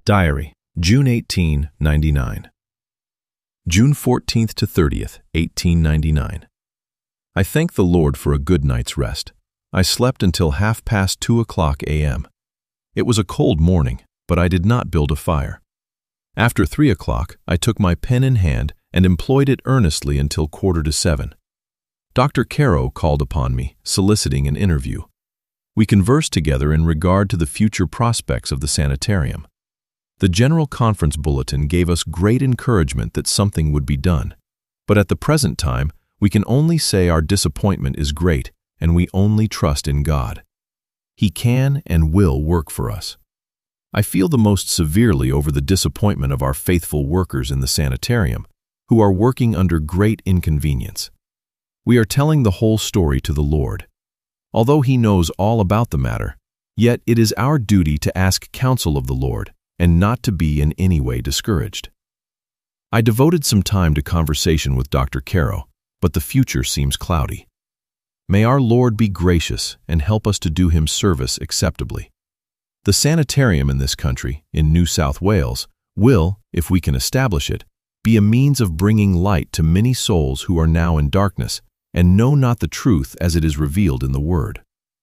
Diary, June 18, 99. June 14th to 30th, 1899. I thank the Lord for a good night's rest. I slept until 2:30 a.m. It was a cold morning, but I did not build a fire. After 3 o'clock, I took my pen in hand and employed it earnestly until 6:45. Dr. Caro called upon me, soliciting an interview. We conversed together in regard to the future prospects of the sanitarium. The General Conference Bulletin gave us great encouragement that something would be done, but at the present time, we can only say our disappointment is great and we only trust in God. He can and will work for us. I feel the most severely over the disappointment of our faithful workers in the sanitarium, who are working under great inconvenience. We are telling the whole story to the Lord. Although He knows all about the matter, yet it is our duty to ask counsel of the Lord and not to be in any way discouraged. I devoted some time to conversation with Dr. Caro, but the future seems cloudy. May our Lord be gracious and help us to do Him service acceptably. The sanitarium in this country, in New South Wales, will, if we can establish it, be a means of bringing light to many souls who are now in darkness and know not the truth as it is revealed in the Word.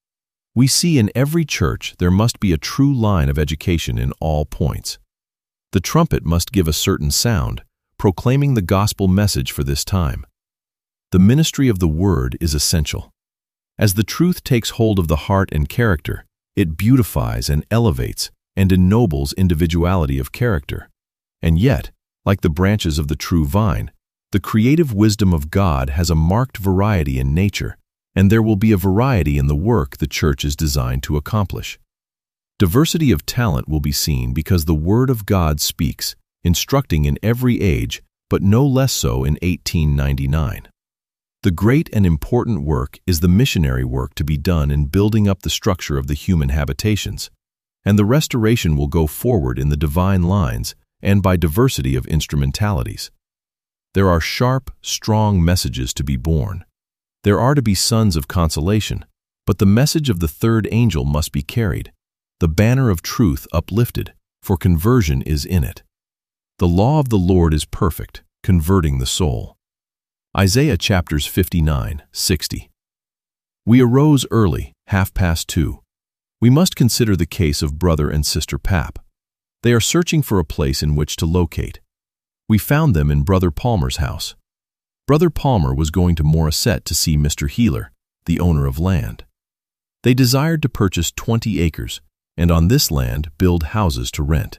We see in every church there must be a true line of education in all points. The trumpet must give a certain sound, proclaiming the gospel message for this time. The ministry of the Word is essential. As the truth takes hold of the heart and character, it beautifies and elevates and ennobles individuality of character. And yet, like the branches of the true vine, the creative wisdom of God has a marked variety in nature, and there will be a variety in the work the church is designed to accomplish. Diversity of talent will be seen because the Word of God speaks, instructing in every age, but no less so in 1899. The great and important work is the missionary work to be done in building up the structure of the human habitations, and the restoration will go forward in the divine lines and by diversity of instrumentalities. There are sharp, strong messages to be borne. There are to be sons of consolation, but the message of the third angel must be carried, the banner of truth uplifted, for conversion is in it. The law of the Lord is perfect, converting the soul. Isaiah chapters 59, 60. We arose early, 2:30. We must consider the case of brother and sister Papp. They are searching for a place in which to locate. We found them in Brother Palmer's house. Brother Palmer was going to Morisset to see Mr. Heeler, the owner of land. They desired to purchase 20 acres, and on this land build houses to rent.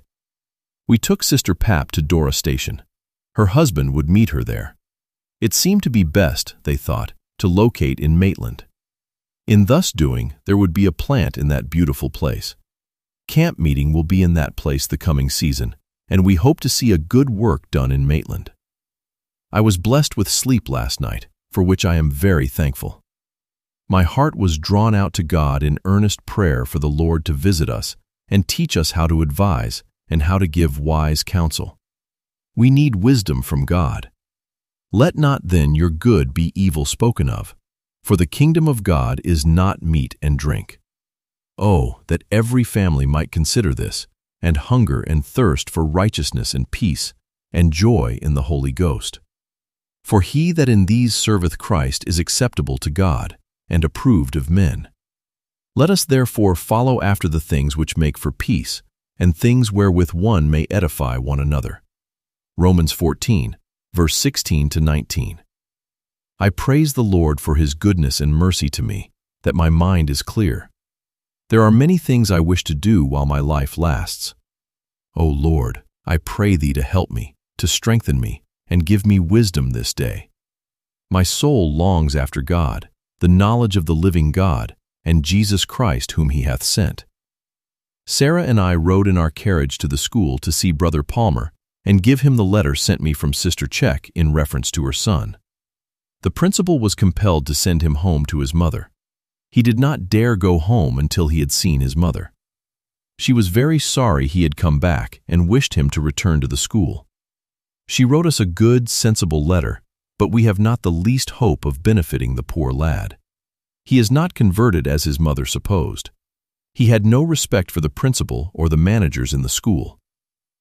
We took Sister Papp to Dora Station. Her husband would meet her there. It seemed to be best, they thought, to locate in Maitland. In thus doing, there would be a plant in that beautiful place. Camp meeting will be in that place the coming season, and we hope to see a good work done in Maitland. I was blessed with sleep last night, for which I am very thankful. My heart was drawn out to God in earnest prayer for the Lord to visit us and teach us how to advise and how to give wise counsel. We need wisdom from God. Let not then your good be evil spoken of, for the kingdom of God is not meat and drink. Oh, that every family might consider this, and hunger and thirst for righteousness and peace, and joy in the Holy Ghost. For he that in these serveth Christ is acceptable to God, and approved of men. Let us therefore follow after the things which make for peace, and things wherewith one may edify one another. Romans 14, verse 16 to 19. I praise the Lord for His goodness and mercy to me, that my mind is clear. There are many things I wish to do while my life lasts. O Lord, I pray Thee to help me, to strengthen me, and give me wisdom this day. My soul longs after God, the knowledge of the living God, and Jesus Christ whom He hath sent. Sarah and I rode in our carriage to the school to see Brother Palmer and give him the letter sent me from Sister Check in reference to her son. The principal was compelled to send him home to his mother. He did not dare go home until he had seen his mother. She was very sorry he had come back and wished him to return to the school. She wrote us a good, sensible letter, but we have not the least hope of benefiting the poor lad. He is not converted as his mother supposed. He had no respect for the principal or the managers in the school.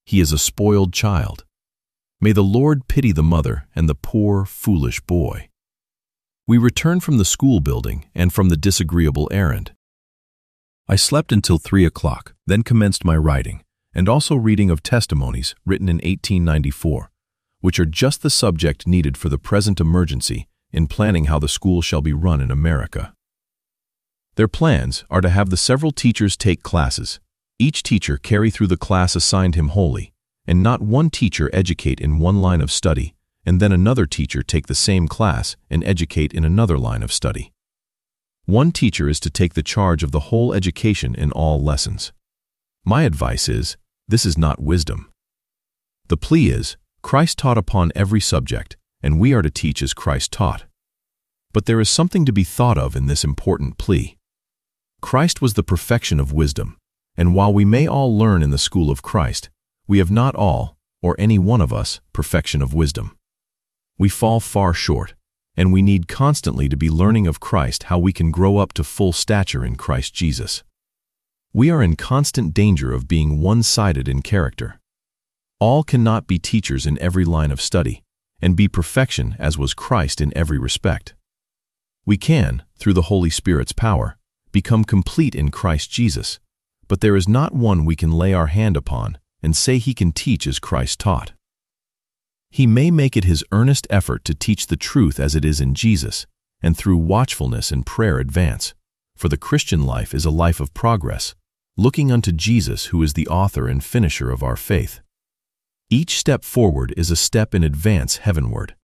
He is a spoiled child. May the Lord pity the mother and the poor, foolish boy. We returned from the school building and from the disagreeable errand. I slept until 3 o'clock, then commenced my writing, and also reading of testimonies written in 1894, which are just the subject needed for the present emergency in planning how the school shall be run in America. Their plans are to have the several teachers take classes, each teacher carry through the class assigned him wholly, and not one teacher educate in one line of study, and then another teacher take the same class and educate in another line of study. One teacher is to take the charge of the whole education in all lessons. My advice is, this is not wisdom. The plea is, Christ taught upon every subject, and we are to teach as Christ taught. But there is something to be thought of in this important plea. Christ was the perfection of wisdom, and while we may all learn in the school of Christ, we have not all, or any one of us, perfection of wisdom. We fall far short, and we need constantly to be learning of Christ how we can grow up to full stature in Christ Jesus. We are in constant danger of being one-sided in character. All cannot be teachers in every line of study, and be perfection as was Christ in every respect. We can, through the Holy Spirit's power, become complete in Christ Jesus, but there is not one we can lay our hand upon and say he can teach as Christ taught. He may make it his earnest effort to teach the truth as it is in Jesus, and through watchfulness and prayer advance, for the Christian life is a life of progress, looking unto Jesus who is the author and finisher of our faith. Each step forward is a step in advance heavenward.